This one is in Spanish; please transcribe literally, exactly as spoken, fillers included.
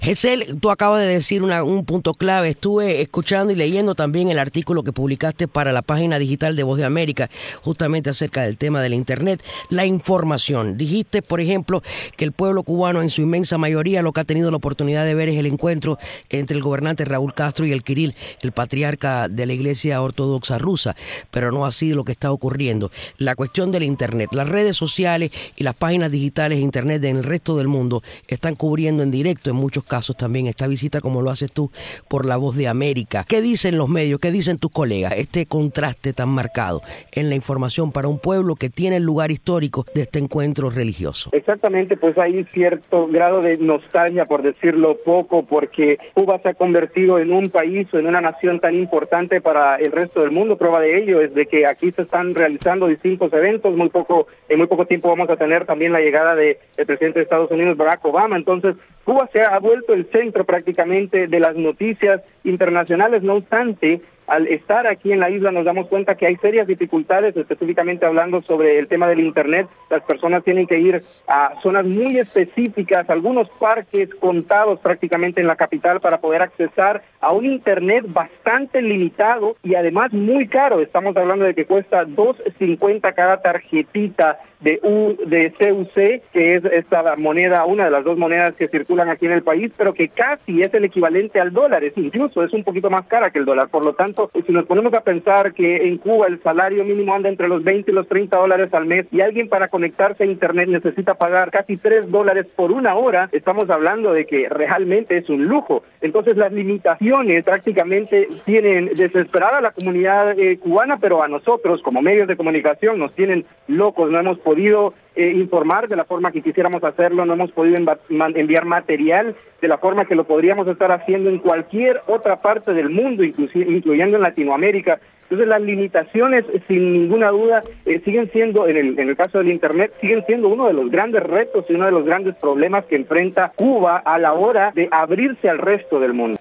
Gesell, tú acabas de decir una, un punto clave. Estuve escuchando y leyendo también el artículo que publicaste para la página digital de Voz de América, justamente acerca del tema del Internet, la información. Dijiste, por ejemplo, que el pueblo cubano en su inmensa mayoría lo que ha tenido la oportunidad de ver es el encuentro entre el gobernante Raúl Castro y el Kirill, el patriarca de la Iglesia Ortodoxa rusa, pero no ha sido lo que está ocurriendo. La cuestión del Internet, las redes sociales y las páginas digitales de Internet en el resto del mundo están cubriendo en directo en muchos casos también esta visita, como lo haces tú por la Voz de América. ¿Qué dicen los medios? ¿Qué dicen tus colegas? Este contraste tan marcado en la información para un pueblo que tiene el lugar histórico de este encuentro religioso. Exactamente, pues hay cierto grado de nostalgia, por decirlo poco, porque Cuba se ha convertido en un país o en una nación tan importante para el resto del mundo. Prueba de ello es de que aquí se están realizando distintos eventos. Muy poco, en muy poco tiempo vamos a tener también la llegada del presidente de Estados Unidos, Barack Obama. Entonces, Cuba se ha vuelto el centro prácticamente de las noticias internacionales. No obstante, al estar aquí en la isla nos damos cuenta que hay serias dificultades, específicamente hablando sobre el tema del Internet. Las personas tienen que ir a zonas muy específicas, algunos parques contados prácticamente en la capital para poder accesar a un Internet bastante limitado y además muy caro. Estamos hablando de que cuesta dos cincuenta cada tarjetita de U, de C U C, que es esta moneda, una de las dos monedas que circulan aquí en el país, pero que casi es el equivalente al dólar, es incluso es un poquito más cara que el dólar. Por lo tanto, si nos ponemos a pensar que en Cuba el salario mínimo anda entre los veinte y los treinta dólares al mes y alguien para conectarse a Internet necesita pagar casi tres dólares por una hora, estamos hablando de que realmente es un lujo. Entonces las limitaciones prácticamente tienen desesperada a la comunidad eh, cubana, pero a nosotros como medios de comunicación nos tienen locos. No hemos podido eh, informar de la forma que quisiéramos hacerlo, no hemos podido enviar material de la forma que lo podríamos estar haciendo en cualquier otra parte del mundo, inclusive, incluyendo en Latinoamérica. Entonces las limitaciones, sin ninguna duda, eh, siguen siendo, en el, en el caso del Internet, siguen siendo uno de los grandes retos y uno de los grandes problemas que enfrenta Cuba a la hora de abrirse al resto del mundo.